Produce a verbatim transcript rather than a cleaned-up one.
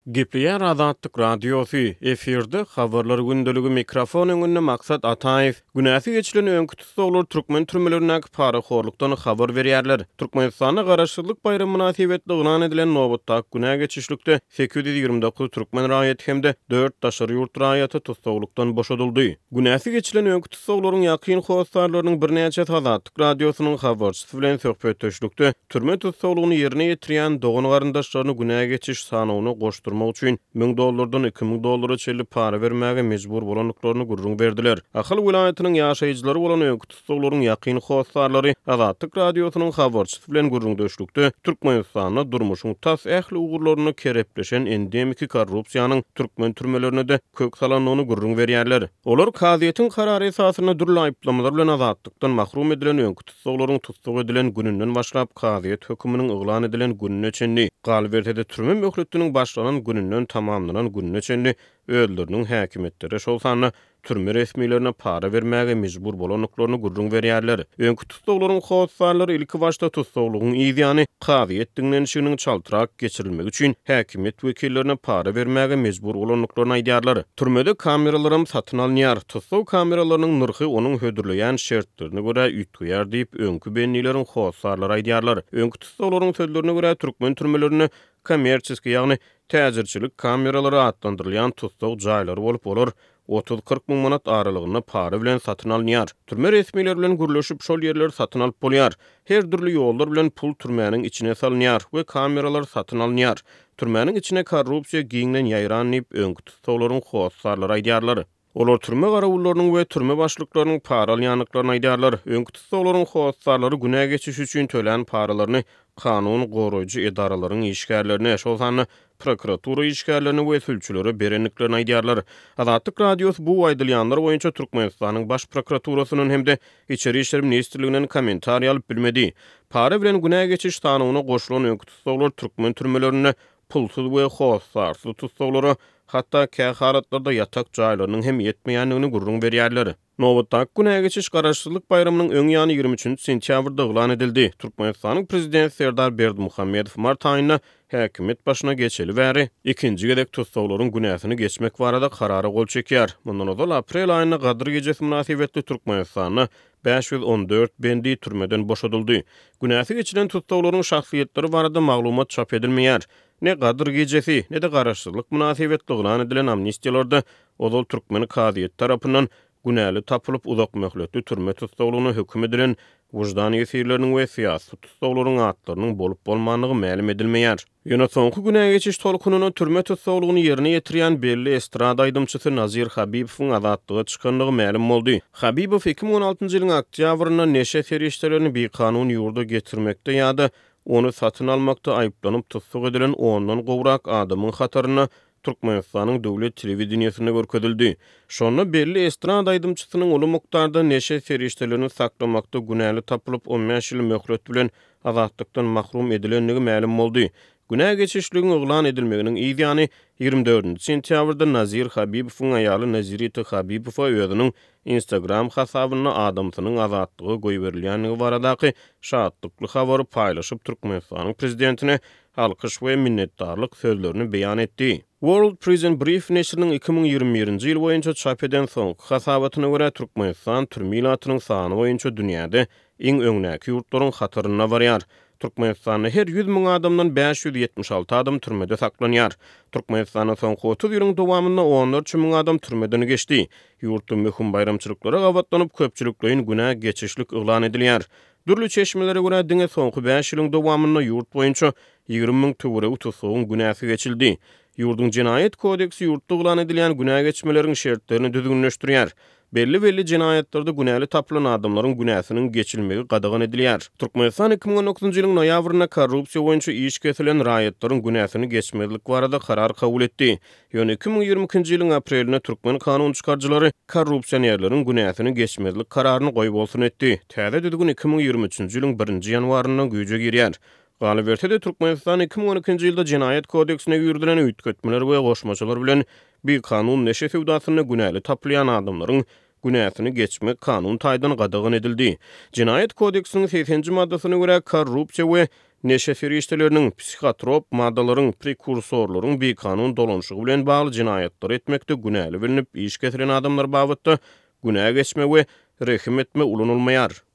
Gepleýär Azatlyk radiosu efirde habarlar gündöligi mikrofon öňünde maksat Ataýew günäsi geçilen öňkü tutulur türkmen türmelerine paraxorlukdan habar berýärler. Türkmenistana garaşsyzlyk bayramy münasibetli gılan edilen nowatda günä geçişlikde sekiz yüz ýygrimi dokuz türkmen raýaty hemde dört daşary ýurt raýaty tutulukdan boşadyldy. Günäsi geçilen öňkü tutularyň ýakyn howsarlarynyň birnäçe Azatlyk radiosynyň habarçysy bilen söhbetleşikde türme tutulugyny ýerine ýetirýän dogan garyndaşlaryny günä geçiş sanawyna goşdur üçin ming dollardan iki ming dollara çelip para bermäge mejbur bolanlyklaryny gurrun berdiler. Ahyl vilayatynyň ýaşaýjylary bolan öňkü tutularyň ýakyn howsarlary Azatlyk radiosynyň habarçysy bilen gurrun döşlükde Türkmenistanda durmuşyň tas ähli ugurlaryny kerepleşen endemiki korrupsiýanyň türkmen türmelerine de kök salanyny gurrun berýärler. Olar kaziýetiň karary esasyna dürli aýplamalar bilen azatlykdan mahrum edilen öňkü tutularyň tutuk edilen gününden başlap kaziýet höküminiň eglan edilen gününe çenli galbertede türme möhletiniň başlanan gününden tamamlanan gününe çenli öýleriniň häkimetleri şol sany türme resmiýetlerine para bermäge mejbur bolanlyklaryny gurrun berýärler. Öňkü tutularyň howsarlary ilki başda tutularyň ýa-ni kaziýet dinlenişiniň çaltyrak geçirilmegi üçin häkimet wekillerine para bermäge mejbur bolanlyklaryny aýdýarlar. Türmede kameralarym satyn alınýar. Tutulaw kameralarynyň nyrhy onuň hödürleýän şertlerine görä ýetýär diýip öňkü bennilerin howsarlary aýdýarlar. Öňkü tutularyň sözlerine görä türkmen türmelerini kommersiýa ýagny täzirçilik kameralary atlandyrylýan tutsaw jaýlary bolup bolar. otuz kırk ming manat aralygyna para bilen satyn alınýar. Türme resmiýetleri bilen gürleşip şol ýerleri satyn alyp bolýar. Her türlü ýollar bilen pul türmäniň içine salynýar we kameralar satyn alınýar. Türmäniň içine korrupsiýa giňden ýaýranyp öňkü tutularyň howsarlary aýdýarlar. Olar türme garawullarynyň we türme başlyklarynyň para alýanlyklaryny aýdýarlar. Öňkü tutularyň howsarlary günä geçiş üçin tölen paralaryny kanun goraýjy edaralaryň işgärlerine şolsany prokuratura işgärlerini we sülçülere berenliklerini aýdýarlar. Azatlyk radiosu bu aýdylýanlar boýunça Türkmenistanyň baş prokuraturasynyň hemde Içeri işler ministrliginden kommentariýa alyp bilmedi. Para bilen günä geçiş sanawyna goşulan öňkü tutulary türkmen türmelerine pulsuz we howsarsyz tutulary hatta kä halatlarda ýatak jaýlarynyň hem ýetmeýänligini gurrun berýärler. Nowatda günä geçiş garaşsyzlyk bayramynyň öň ýany ýygrimi üçinji sentýabrda eglan edildi. Türkmenistanyň prezidenti Serdar Berdimuhammedow mart aýyna häkimet başyna geçeli bäri ikinji gedek tutularyň günäsini geçmek barada karara gol çekýär. Mundan ozal aprel aýyna Gadyr gejesi münasibetli Türkmenistanyň beş yüz on dört bendi türmeden boşadyldy. Günäsi geçilen tutularyň şahsiýetleri barada maglumat çap edilmeýär. Ne Gadyr gejesi ne de garaşsyzlyk münasibetli eglan edilen amnistiýalarda ozal türkmen kaziýet tarapyndan günäli tapylyp uzak möhletli türme tutularyny höküm edilen wujdan ýesirleriniň we syýasy tutularyň atlarynyň bolup bolmanlygy ma'lum edilmeýär. Ýöne soňky günä geçiş tolkunyny türme tutularyny ýerine ýetirýän belli estrada aýdymçysy Nazir Habibowyň azatlyga çykanlygy ma'lum boldy. Habibow iki ming on altyncy ýylyň oktýabrynda neşe feriştelerini bir kanun ýurda getirmekde ýa-da onu satyn almakda aýyplanyp tutuk edilen ondan gowrak adamyň hataryna Türkmenistanyň döwlet telewizionysyna görkezildi. Şonu belli estrada aýdymçysynyň uly mukdarda neşe feriştelerini saklamakda günäli tapylyp on beş ýyl möhlet bilen azatlykdan mahrum edilenligi ma'lum boldy. Günä geçişligiň eglan edilmeginiň ýa-ni ýygrimi dördünji sentýabrda Nazir Habibowyň aýaly Nazirity Habibowa özüniň Instagram hasabyna adamsynyň azatlygy goýup berilýänligi baradaky şahatlykly habary paýlaşyp Türkmenistanyň prezidentine alkyş we minnetdarlyk sözlerini beýan etdi. World Prison Brief neşriniň iki ming ýygrimi birinji ýyl boýunça çap eden soňky hasabatyna görä Türkmenistan türmilatynyň sany boýunça dünýäde iň öňnäki ýurtlaryň hataryna barýar. Türkmenistanda her yüz ming adamdan beş yüz ýetmiş alty adam türmede saklanýar. Türkmenistanyň soňky otuz ýylyň dowamynda on dört ming adam türmeden geçdi. Ýurtda möhüm bayramçylyklara gawatlanyp köpçüliklerin günä geçişlik eglan edilýär. Dürli çeşmelere görä diňe soňky beş ýylyň dowamynda ýurt boýunça ýygrimi ming töwere tutugyň günäsi geçildi. Ýurduň Jinayet kodeksi ýurtda eglan edilen günä geçmeleriň şertlerini düzgünleşdirýär. Belli-belli jinayatlerde günäli tapylan adamlaryň günäsiniň geçilmegi gadagan edilýär. Türkmenistan iki ming on dokuzunji ýylyň noýabrynda korrupsiýa boýunça iş kesilen raýatlaryň günäsini geçmezlik barada karar kabul etdi. Ýöne iki ming ýygrimi ikinji ýylyň aprelinde türkmen kanun çykarjylary korrupsiýerleriň günäsini geçmezlik kararyny goýup bolsun etdi. Täze düzgün iki ming ýygrimi üçinji ýylyň birinji ýanwaryndan güýje girýär. Galbertede Türkmenistan iki ming on ikinji ýylda Jinayet kodeksine ýürdilen üýtgetmeler we goşmaçylar bilen bir kanun neşe sewdasyny günäli tapylýan adamlaryň günäsini geçmek kanun taýdan gadagan edildi. Jinayet kodeksiniň seksenji maddasyna görä korrupsiýa we neşe ferişteleriniň psihotrop maddalaryň prekursorlaryň bekanun dolanşygy bilen bagly jinayatlar etmekde günäli bilinip iş getiren adamlar babatda günä geçme we rehim etme ulanylmaýar.